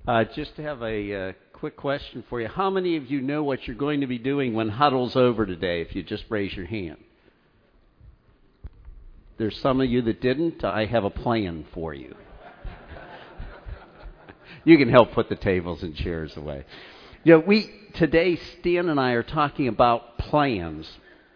Just to have a quick question for you. How many of you know what you're going to be doing when huddle's over today, if you just raise your hand? There's some of you that didn't. I have a plan for you. You can help put the tables and chairs away. Today, Stan and I are talking about plans.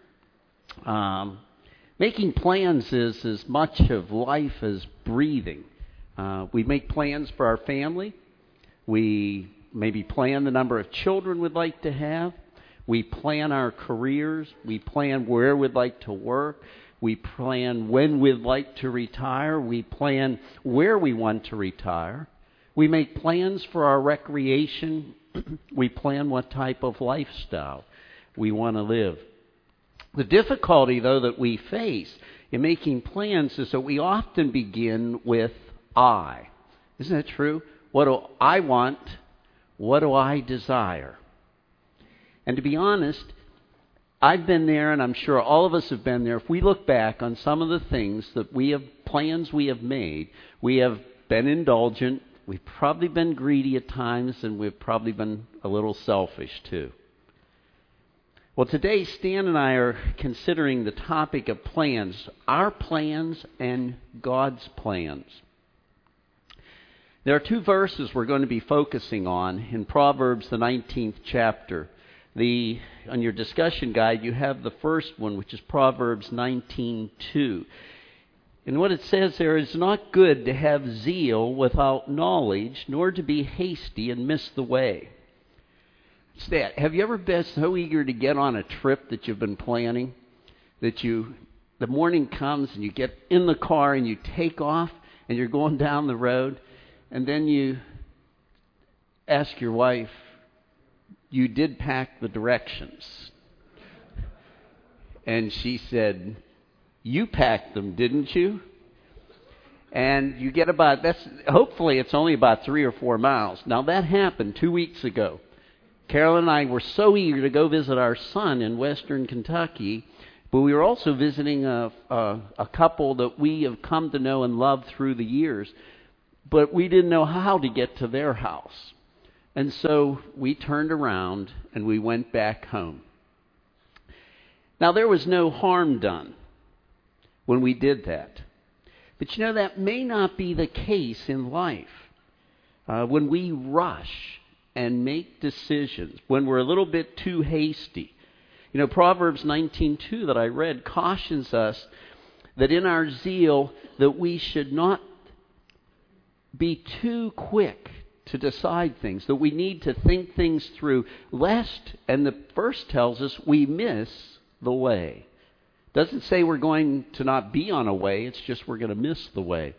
Making plans is as much of life as breathing. We make plans for our family. We maybe plan the number of children we'd like to have. We plan our careers. We plan where we'd like to work. We plan when we'd like to retire. We plan where we want to retire. We make plans for our recreation. We plan what type of lifestyle we want to live. The difficulty, though, that we face in making plans is that we often begin with I. Isn't that true? What do I want? What do I desire? And to be honest, I've been there, and I'm sure all of us have been there. If we look back on some of the things that plans we have made, we have been indulgent, we've probably been greedy at times, and we've probably been a little selfish too. Well, today, Stan and I are considering the topic of plans, our plans and God's plans. There are two verses we're going to be focusing on in Proverbs, the 19th chapter. On your discussion guide, you have the first one, which is Proverbs 19:2. And what it says there is, not good to have zeal without knowledge, nor to be hasty and miss the way. It's that. Have you ever been so eager to get on a trip that you've been planning, that the morning comes and you get in the car and you take off and you're going down the road, and then you ask your wife, you did pack the directions? And she said, you packed them, didn't you? And you get hopefully it's only about 3 or 4 miles. Now that happened 2 weeks ago. Carolyn and I were so eager to go visit our son in western Kentucky, but we were also visiting a couple that we have come to know and love through the years, but we didn't know how to get to their house. And so we turned around and we went back home. Now, there was no harm done when we did that. But that may not be the case in life. When we rush and make decisions, when we're a little bit too hasty. Proverbs 19:2 that I read cautions us that in our zeal that we should not be too quick to decide things, that we need to think things through, lest, and the verse tells us, we miss the way. It doesn't say we're going to not be on a way, it's just we're going to miss the way.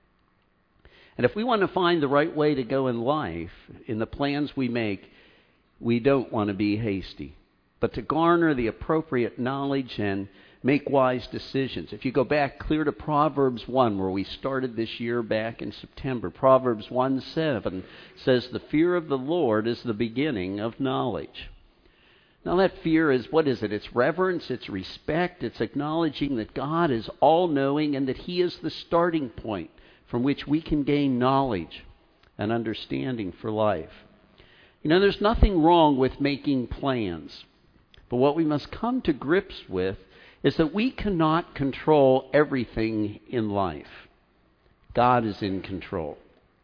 And if we want to find the right way to go in life, in the plans we make, we don't want to be hasty, but to garner the appropriate knowledge and make wise decisions. If you go back clear to Proverbs 1, where we started this year back in September, Proverbs 1:7 says, the fear of the Lord is the beginning of knowledge. Now that fear is, what is it? It's reverence, it's respect, it's acknowledging that God is all-knowing and that He is the starting point from which we can gain knowledge and understanding for life. There's nothing wrong with making plans, but what we must come to grips with is that we cannot control everything in life. God is in control.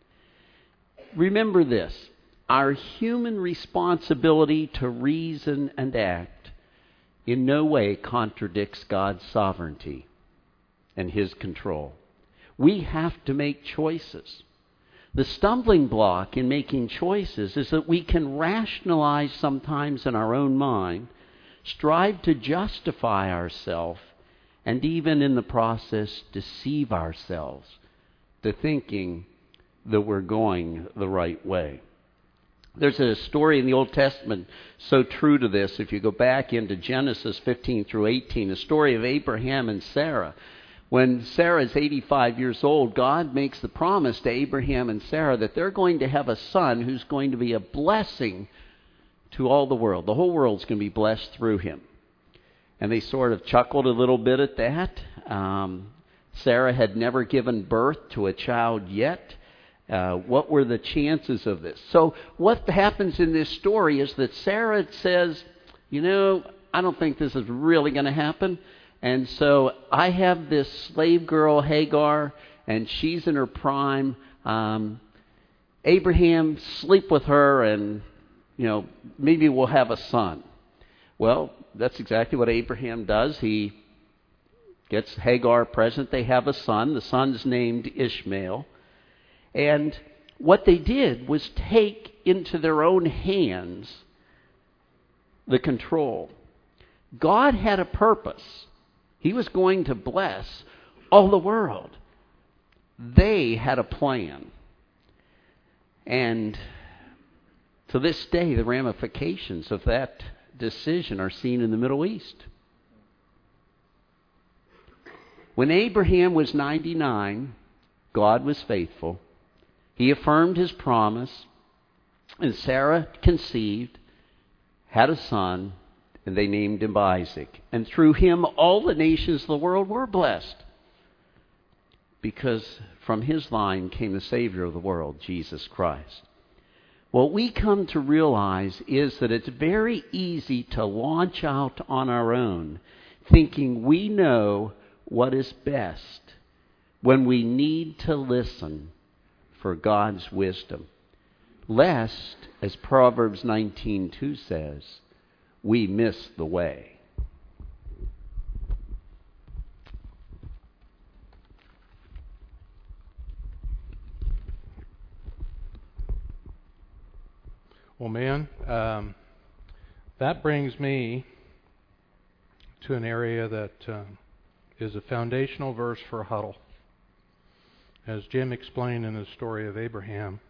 Remember this, our human responsibility to reason and act in no way contradicts God's sovereignty and His control. We have to make choices. The stumbling block in making choices is that we can rationalize sometimes in our own mind, strive to justify ourselves, and even in the process deceive ourselves to thinking that we're going the right way. There's a story in the Old Testament so true to this. If you go back into Genesis 15 through 18, the story of Abraham and Sarah. When Sarah is 85 years old, God makes the promise to Abraham and Sarah that they're going to have a son who's going to be a blessing to all the world. The whole world's going to be blessed through him. And they sort of chuckled a little bit at that. Sarah had never given birth to a child yet. What were the chances of this? So what happens in this story is that Sarah says, I don't think this is really going to happen. And so I have this slave girl, Hagar, and she's in her prime. Abraham, sleep with her, and, maybe we'll have a son. Well, that's exactly what Abraham does. He gets Hagar present. They have a son. The son's named Ishmael. And what they did was take into their own hands the control. God had a purpose. He was going to bless all the world. They had a plan. And to this day, the ramifications of that decision are seen in the Middle East. When Abraham was 99, God was faithful. He affirmed his promise, and Sarah conceived, had a son, and they named him Isaac. And through him, all the nations of the world were blessed, because from his line came the Savior of the world, Jesus Christ. What we come to realize is that it's very easy to launch out on our own, thinking we know what is best, when we need to listen for God's wisdom, lest, as Proverbs 19:2 says, we miss the way. Well, man, that brings me to an area that is a foundational verse for huddle. As Jim explained in the story of Abraham,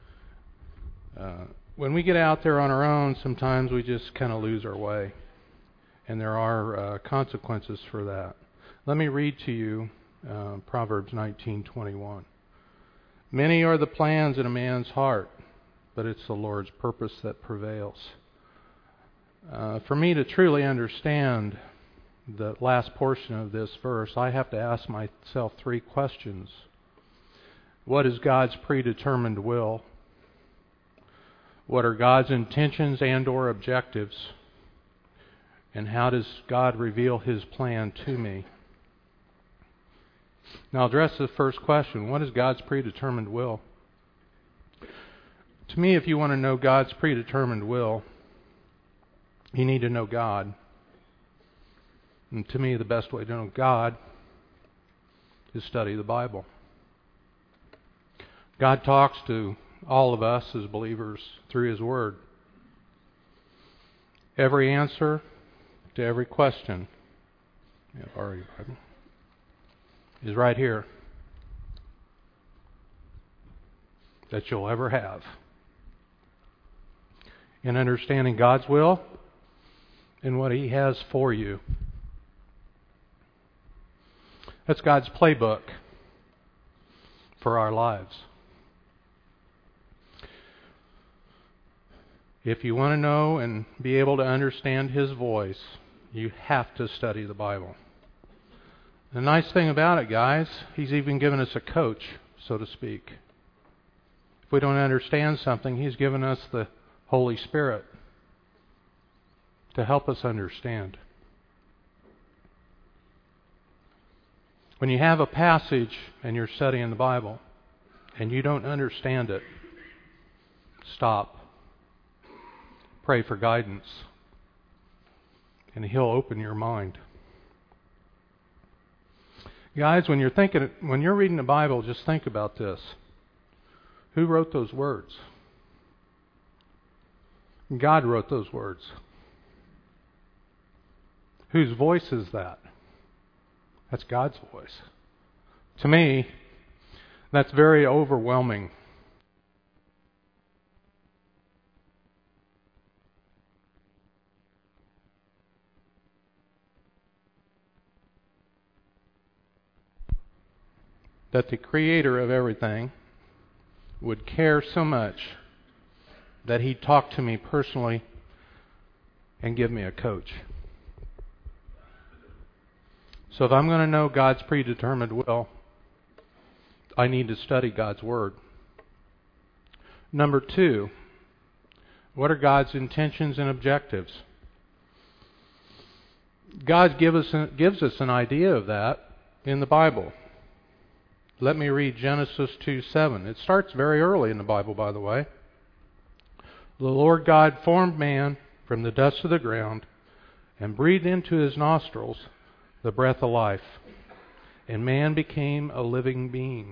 when we get out there on our own, sometimes we just kind of lose our way. And there are consequences for that. Let me read to you Proverbs 19:21. Many are the plans in a man's heart, but it's the Lord's purpose that prevails. For me to truly understand the last portion of this verse, I have to ask myself three questions. What is God's predetermined will? What are God's intentions and or objectives? And how does God reveal His plan to me? Now, I'll address the first question. What is God's predetermined will? To me, if you want to know God's predetermined will, you need to know God. And to me, the best way to know God is study the Bible. God talks to all of us as believers through His Word. Every answer to every question is right here that you'll ever have. In understanding God's will and what He has for you. That's God's playbook for our lives. If you want to know and be able to understand His voice, you have to study the Bible. The nice thing about it, guys, He's even given us a coach, so to speak. If we don't understand something, He's given us the Holy Spirit to help us understand. When you have a passage and you're studying the Bible and you don't understand it, stop. Pray for guidance, and He'll open your mind. Guys, when you're reading the Bible, just think about this. Who wrote those words? God wrote those words. Whose voice is that? That's God's voice. To me, that's very overwhelming. That the Creator of everything would care so much that He'd talk to me personally and give me a coach. So if I'm going to know God's predetermined will, I need to study God's Word. Number 2, what are God's intentions and objectives? God gives us an idea of that in the Bible. Let me read Genesis 2:7. It starts very early in the Bible, by the way. The Lord God formed man from the dust of the ground and breathed into his nostrils the breath of life, and man became a living being.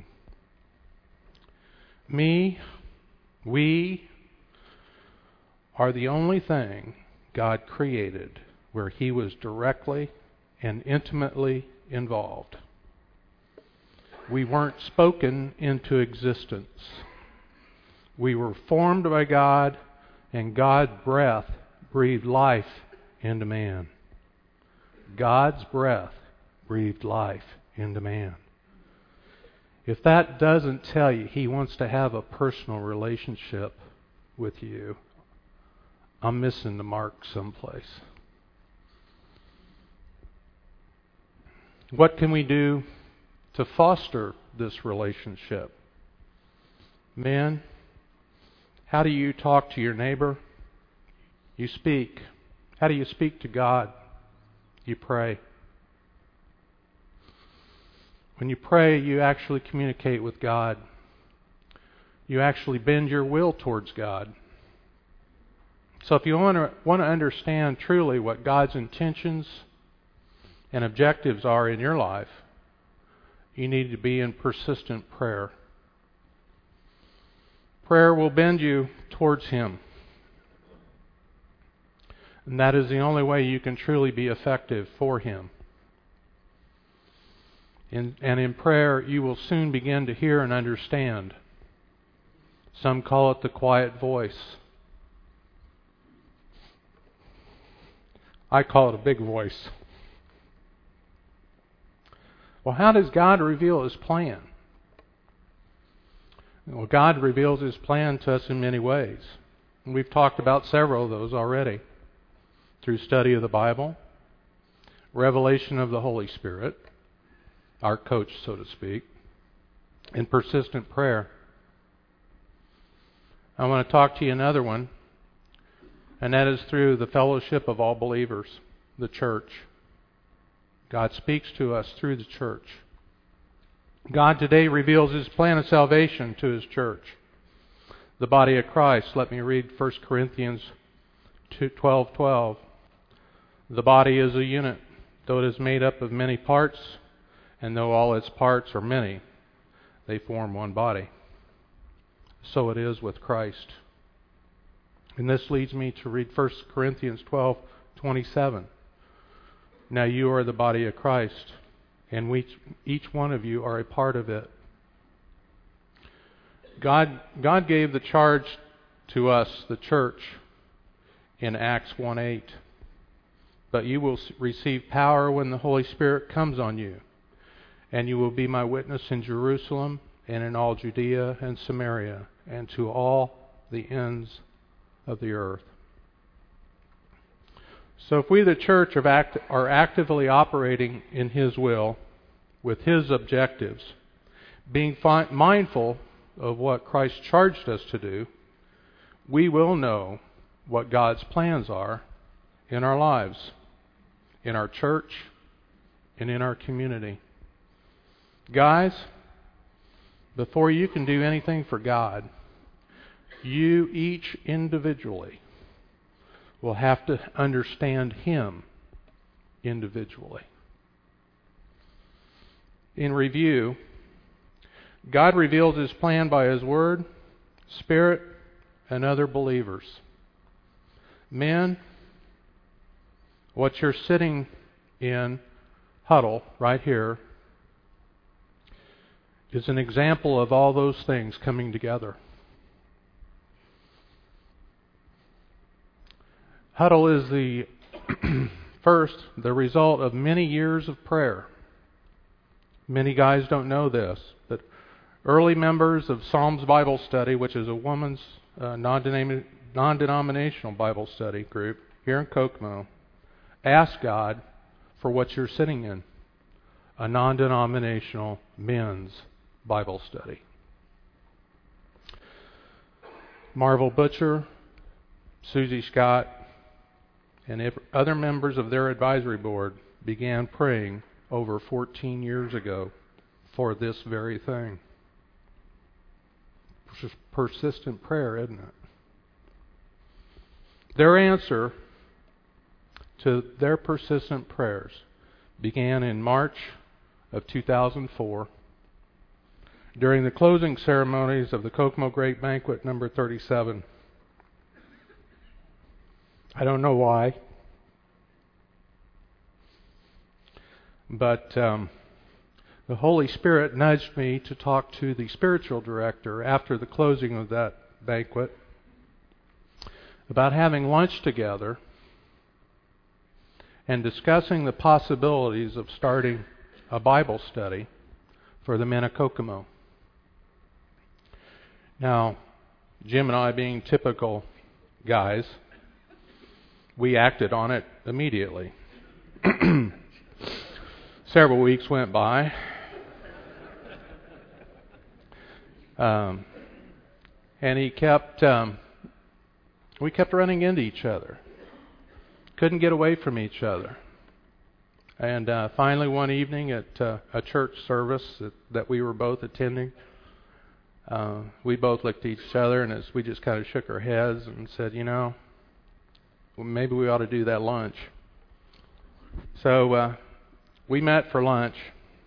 We are the only thing God created where He was directly and intimately involved. We weren't spoken into existence. We were formed by God, and God's breath breathed life into man. God's breath breathed life into man. If that doesn't tell you He wants to have a personal relationship with you, I'm missing the mark someplace. What can we do to foster this relationship? Men, how do you talk to your neighbor? You speak. How do you speak to God? You pray. When you pray, you actually communicate with God. You actually bend your will towards God. So if you want to understand truly what God's intentions and objectives are in your life, you need to be in persistent prayer. Prayer will bend you towards Him. And that is the only way you can truly be effective for Him. And in prayer, you will soon begin to hear and understand. Some call it the quiet voice. I call it a big voice. Well, how does God reveal His plan? Well, God reveals His plan to us in many ways. And we've talked about several of those already. Through study of the Bible, revelation of the Holy Spirit, our coach, so to speak, and persistent prayer. I want to talk to you another one, and that is through the fellowship of all believers, the church. God speaks to us through the church. God today reveals His plan of salvation to His church, the body of Christ. Let me read 1 Corinthians 12:12. The body is a unit, though it is made up of many parts, and though all its parts are many, they form one body. So it is with Christ. And this leads me to read 1 Corinthians 12:27. Now you are the body of Christ, and each one of you are a part of it. God gave the charge to us, the church, in Acts 1:8. But you will receive power when the Holy Spirit comes on you, and you will be my witness in Jerusalem and in all Judea and Samaria and to all the ends of the earth. So if we, the church, are actively operating in His will, with His objectives, being mindful of what Christ charged us to do, we will know what God's plans are in our lives, in our church, and in our community. Guys, before you can do anything for God, you each individually will have to understand Him individually. In review, God reveals His plan by His Word, Spirit, and other believers. Men, what you're sitting in huddle right here is an example of all those things coming together. Huddle is the result of many years of prayer. Many guys don't know this, but early members of Psalms Bible Study, which is a woman's non-denominational Bible study group here in Kokomo, ask God for what you're sitting in, a non-denominational men's Bible study. Marvel Butcher, Susie Scott, and other members of their advisory board began praying over 14 years ago for this very thing. Persistent prayer, isn't it? Their answer to their persistent prayers began in March of 2004 during the closing ceremonies of the Kokomo Great Banquet number 37. I don't know why, but the Holy Spirit nudged me to talk to the spiritual director after the closing of that banquet about having lunch together and discussing the possibilities of starting a Bible study for the men of Kokomo. Now, Jim and I, being typical guys, we acted on it immediately. Several weeks went by. And we kept running into each other. Couldn't get away from each other. And finally one evening at a church service that we were both attending, we both looked at each other and we just kind of shook our heads and said, maybe we ought to do that lunch. So we met for lunch,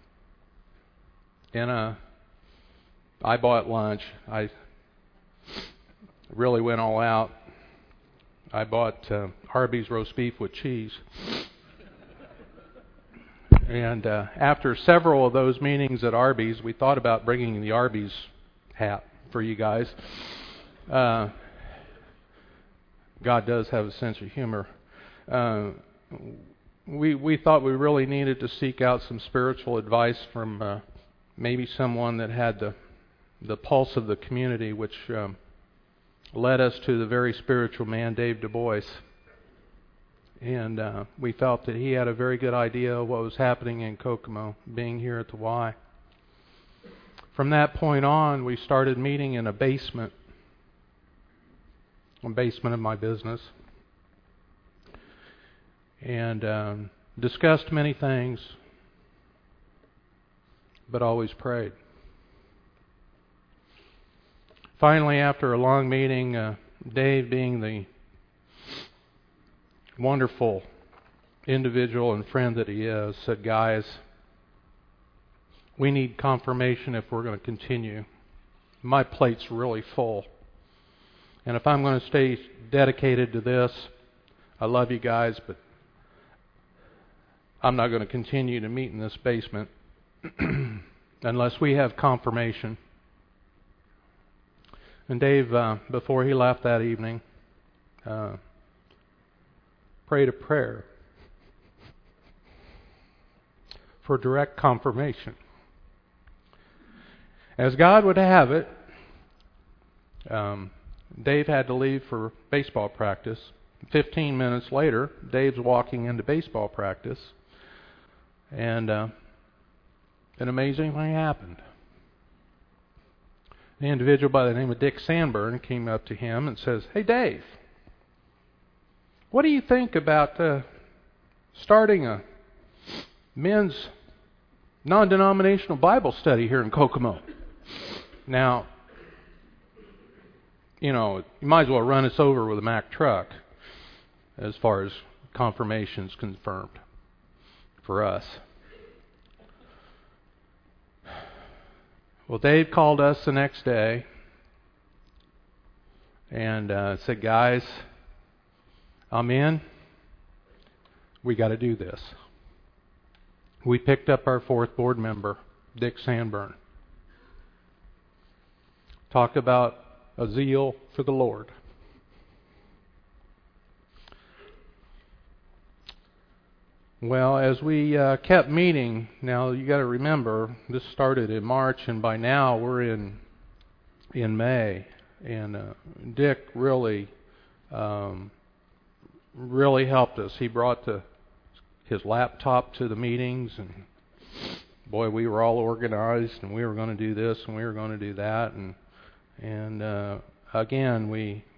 and I bought lunch. I really went all out. I bought Arby's roast beef with cheese. And after several of those meetings at Arby's, we thought about bringing the Arby's hat for you guys. God does have a sense of humor. We thought we really needed to seek out some spiritual advice from maybe someone that had the pulse of the community, which led us to the very spiritual man, Dave Du Bois. And we felt that he had a very good idea of what was happening in Kokomo, being here at the Y. From that point on, we started meeting in a basement of my business, and discussed many things, but always prayed. Finally, after a long meeting, Dave, being the wonderful individual and friend that he is, said, "Guys, we need confirmation if we're going to continue. My plate's really full. And if I'm going to stay dedicated to this, I love you guys, but I'm not going to continue to meet in this basement unless we have confirmation." And Dave, before he left that evening, prayed a prayer for direct confirmation. As God would have it, Dave had to leave for baseball practice. 15 minutes later, Dave's walking into baseball practice, and an amazing thing happened. An individual by the name of Dick Sanborn came up to him and says, "Hey, Dave, what do you think about starting a men's non-denominational Bible study here in Kokomo?" Now, you might as well run us over with a Mack truck as far as confirmation's confirmed for us. Well, Dave called us the next day and said, "Guys, I'm in. We got to do this." We picked up our fourth board member, Dick Sanborn. Talk about a zeal for the Lord. Well, as we kept meeting, now you got to remember this started in March, and by now we're in May, and Dick really helped us. He brought his laptop to the meetings, and boy, we were all organized, and we were going to do this and we were going to do that, and again,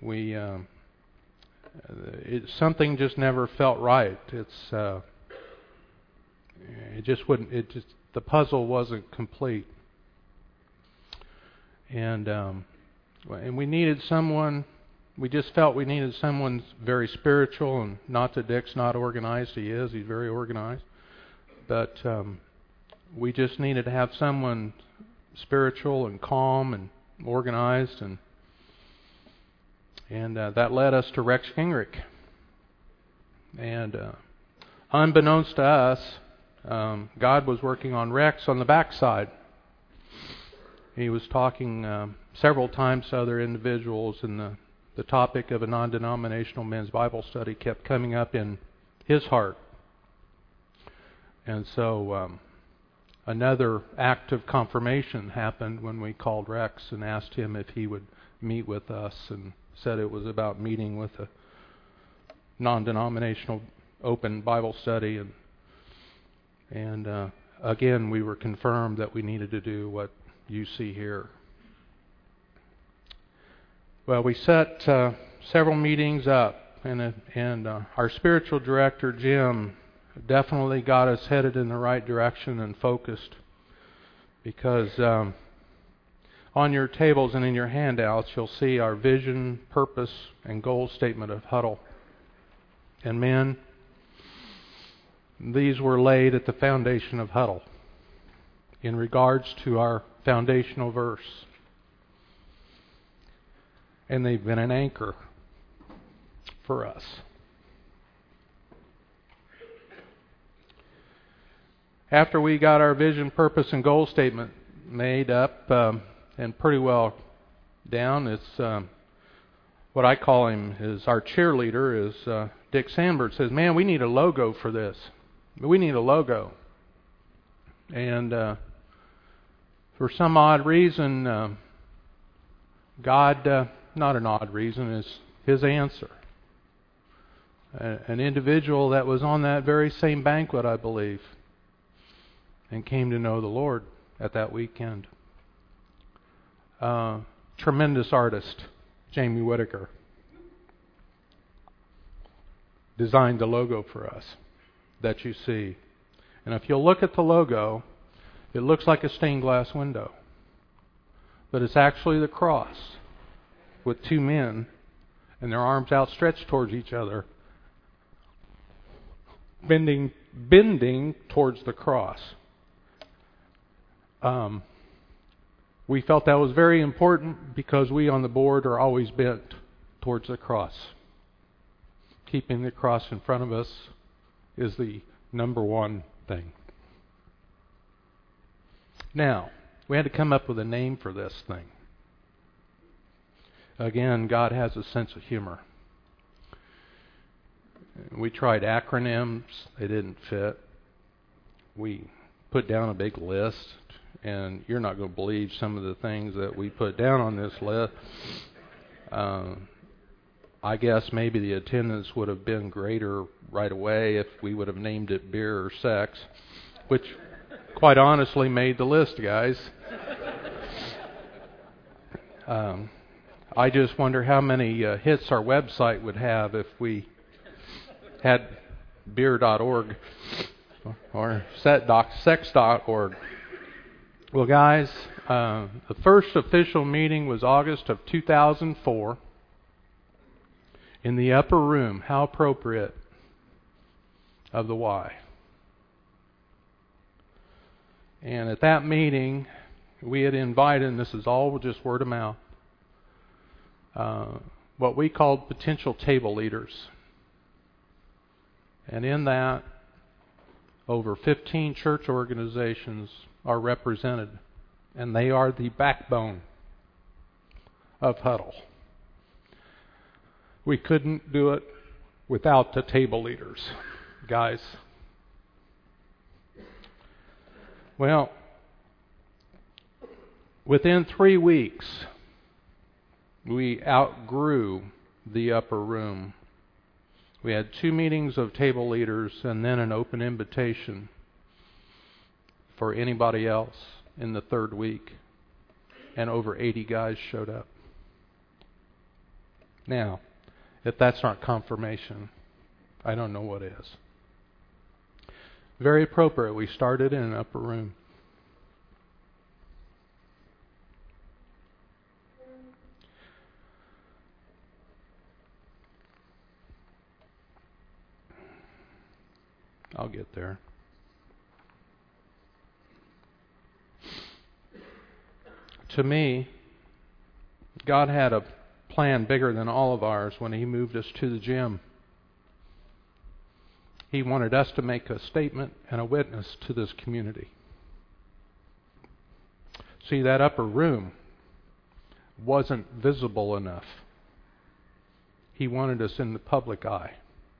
something just never felt right. It just wouldn't. The puzzle wasn't complete, and we needed someone. We just felt we needed someone very spiritual, and not that Dick's not organized. He is. He's very organized, but we just needed to have someone spiritual and calm and organized, and that led us to Rex Gingrich. And unbeknownst to us, God was working on Rex on the backside. He was talking several times to other individuals, and the topic of a non-denominational men's Bible study kept coming up in his heart. And so another act of confirmation happened when we called Rex and asked him if he would meet with us, and said it was about meeting with a non-denominational open Bible study. And again, we were confirmed that we needed to do what you see here. Well, we set several meetings up, and our spiritual director, Jim, definitely got us headed in the right direction and focused, because on your tables and in your handouts you'll see our vision, purpose, and goal statement of Huddle. And men, these were laid at the foundation of Huddle in regards to our foundational verse. And they've been an anchor for us. After we got our vision, purpose, and goal statement made up and pretty well down, it's what I call him is our cheerleader is Dick Sandberg. Says, "Man, we need a logo for this. We need a logo." And for some odd reason, God, not an odd reason, is His answer. An individual that was on that very same banquet, I believe, and came to know the Lord at that weekend. Tremendous artist, Jamie Whitaker, designed the logo for us that you see. And if you'll look at the logo, it looks like a stained glass window. But it's actually the cross with two men and their arms outstretched towards each other, bending towards the cross. We felt that was very important because we on the board are always bent towards the cross. Keeping the cross in front of us is the number one thing. Now, we had to come up with a name for this thing. Again, God has a sense of humor. We tried acronyms. They didn't fit. We put down a big list, and you're not going to believe some of the things that we put down on this list. I guess maybe the attendance would have been greater right away if we would have named it beer or sex, which quite honestly made the list, guys. I just wonder how many hits our website would have if we had beer.org or sex.org. Well, guys, the first official meeting was August of 2004 in the upper room. How appropriate of the Y. And at that meeting, we had invited, and this is all just word of mouth, what we called potential table leaders. And in that, over 15 church organizations are represented, and they are the backbone of Huddle. We couldn't do it without the table leaders, guys. Well, within 3 weeks, we outgrew the upper room. We had 2 meetings of table leaders and then an open invitation for anybody else in the 3rd week. And over 80 guys showed up. Now, if that's not confirmation, I don't know what is. Very appropriate. We started in an upper room. I'll get there. To me, God had a plan bigger than all of ours when He moved us to the gym. He wanted us to make a statement and a witness to this community. See, that upper room wasn't visible enough. He wanted us in the public eye.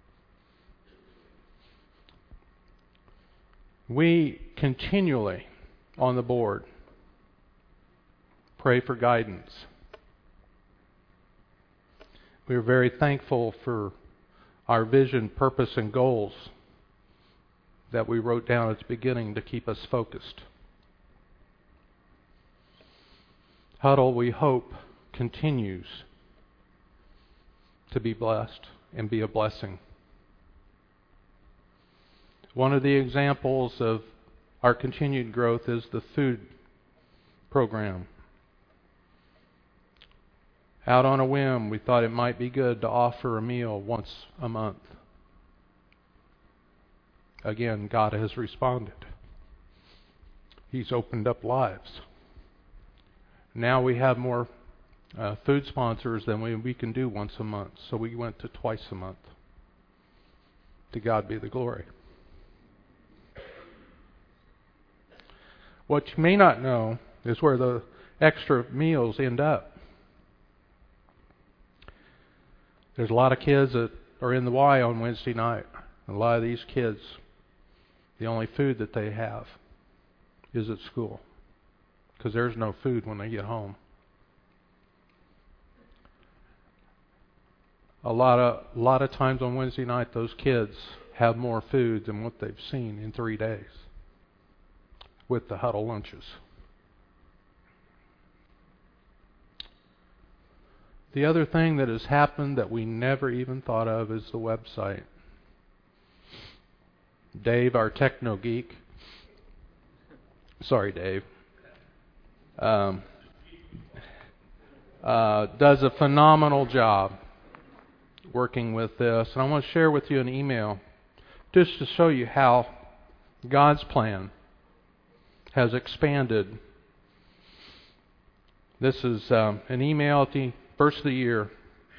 We continually, on the board, pray for guidance. We are very thankful for our vision, purpose, and goals that we wrote down at the beginning to keep us focused. Huddle, we hope, continues to be blessed and be a blessing. One of the examples of our continued growth is the food program. Out on a whim, we thought it might be good to offer a meal once a month. Again, God has responded. He's opened up lives. Now we have more food sponsors than we can do once a month, so we went to twice a month. To God be the glory. What you may not know is where the extra meals end up. There's a lot of kids that are in the Y on Wednesday night. A lot of these kids, the only food that they have is at school, because there's no food when they get home. A lot of times on Wednesday night, those kids have more food than what they've seen in 3 days with the huddle lunches. The other thing that has happened that we never even thought of is the website. Dave, our techno geek, sorry Dave, does a phenomenal job working with this. And I want to share with you an email just to show you how God's plan has expanded. This is an email at the first of the year.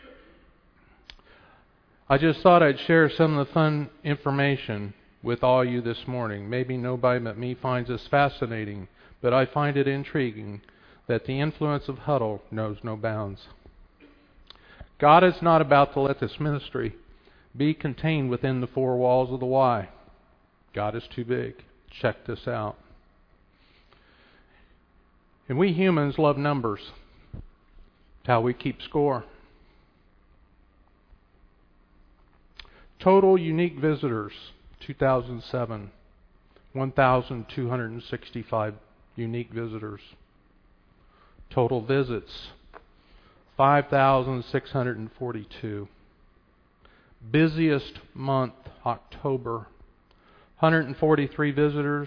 I just thought I'd share some of the fun information with all you this morning. Maybe nobody but me finds this fascinating, but I find it intriguing that the influence of Huddle knows no bounds. God is not about to let this ministry be contained within the four walls of the Y. God is too big. Check this out. And we humans love numbers. It's how we keep score. Total unique visitors, 2007, 1,265 unique visitors. Total visits, 5,642. Busiest month, October, 143 visitors,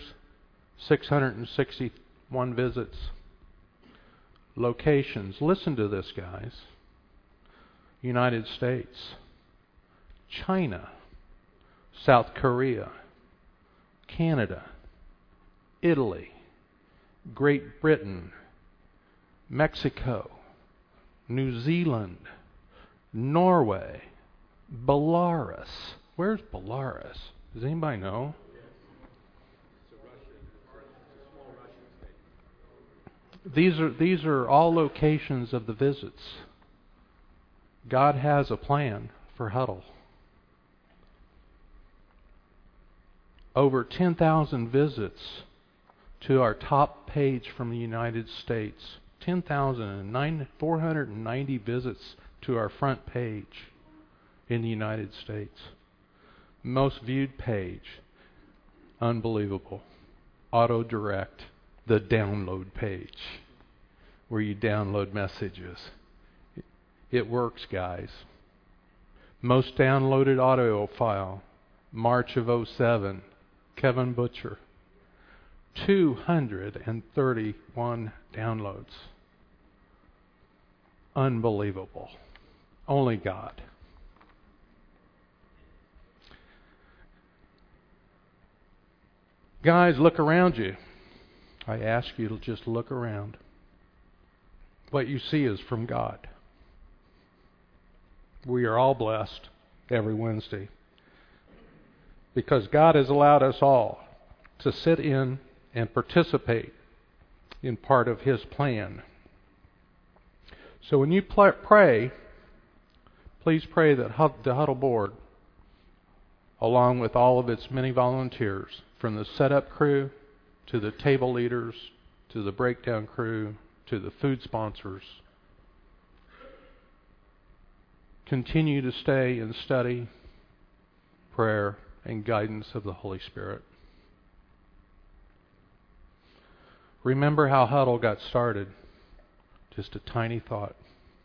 661 visits. Locations, listen to this, guys. United States, China, South Korea, Canada, Italy, Great Britain, Mexico, New Zealand, Norway, Belarus. Where's Belarus? Does anybody know? These are all locations of the visits. God has a plan for Huddle. Over 10,000 visits to our top page from the United States. 490 visits to our front page in the United States. Most viewed page. Unbelievable. Auto direct. The download page where you download messages. It works, guys. Most downloaded audio file, March of '07, Kevin Butcher. 231 downloads. Unbelievable. Only God. Guys, look around you. I ask you to just look around. What you see is from God. We are all blessed every Wednesday because God has allowed us all to sit in and participate in part of His plan. So when you pray, please pray that the Huddle Board, along with all of its many volunteers, from the setup crew to the table leaders to the breakdown crew to the food sponsors, continue to stay in study, prayer, and guidance of the Holy Spirit. Remember how Huddle got started. Just a tiny thought.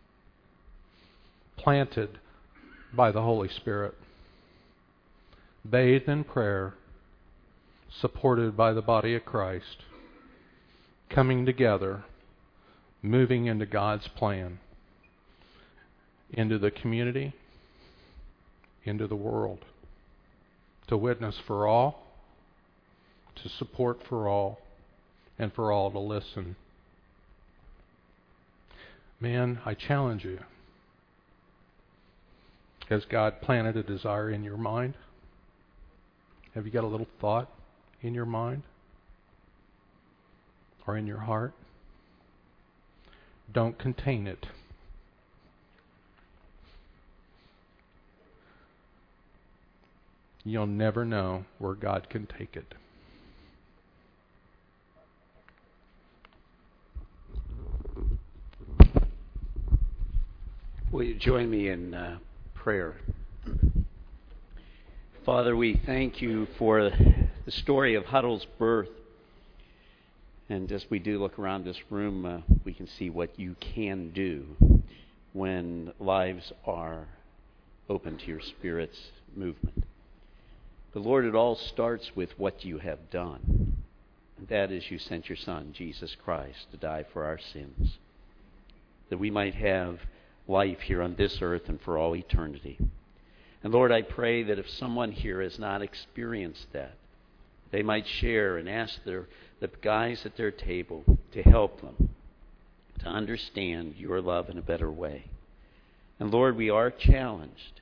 Planted by the Holy Spirit. Bathed in prayer. Supported by the body of Christ. Coming together. Moving into God's plan. Into the community. Into the world. To witness for all. To support for all. And for all to listen. Man, I challenge you. Has God planted a desire in your mind? Have you got a little thought in your mind? Or in your heart? Don't contain it. You'll never know where God can take it. Will you join me in prayer? Father, we thank you for the story of Huddle's birth. And as we do look around this room, we can see what you can do when lives are open to your Spirit's movement. But Lord, it all starts with what you have done. And that is you sent your Son, Jesus Christ, to die for our sins, that we might have life here on this earth and for all eternity. And Lord, I pray that if someone here has not experienced that, they might share and ask the guys at their table to help them to understand your love in a better way. And Lord, we are challenged.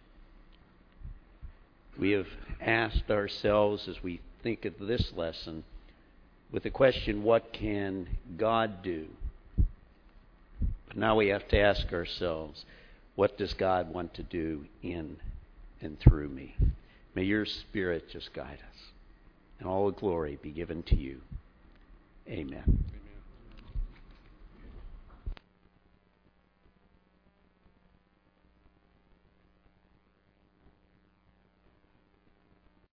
We have asked ourselves as we think of this lesson with the question, what can God do? But now we have to ask ourselves, what does God want to do in and through me? May your Spirit just guide us. And all the glory be given to you. Amen.